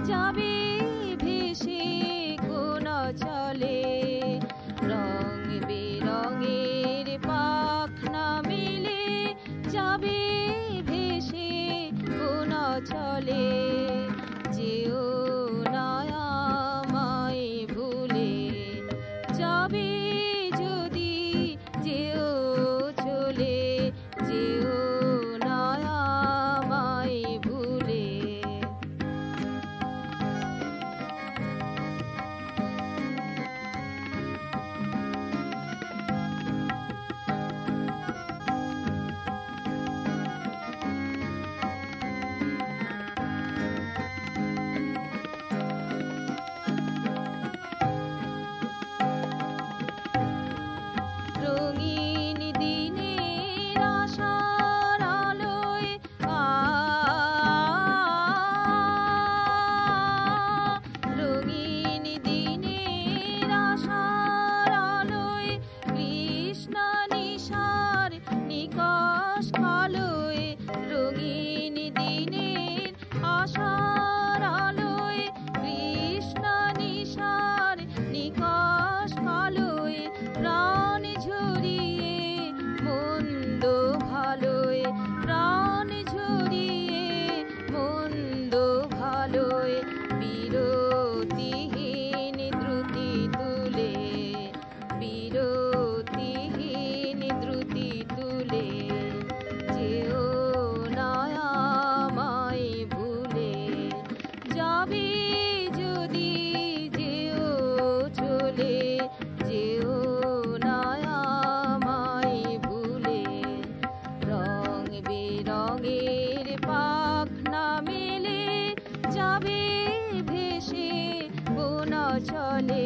যাবে ভেসে কোন চলে। রং বেরঙের পাখনা মেলে যাবে ভেসে কোন চলে। যেও না আমায় ভুলে, যাবে যদি যেও চলে। যেও না আমায় ভুলে। রঙিন দিনের আশার আলোয় রঙিন দিনের আশার আলোয় কৃষ্ণ নিশার নিকষ আলোয়। রঙিন দিনের আশার আলোয় কৃষ্ণ নিশার নিকষ আলোয়। প্রাণ ঝরিয়ে মন্দ ভালোয়, প্রাণ ঝরিয়ে মন্দ ভালোয়। বিরতিহীন দ্রুতি তুলে, বিরতিহীন দ্রুতি তুলে। যেও না আমায় ভুলে, যাবে যদি যেও চলে। যেও না আমায় ভুলে। রং বেরঙের পাখনা মেলে যাবে ভেসে কোন চলে।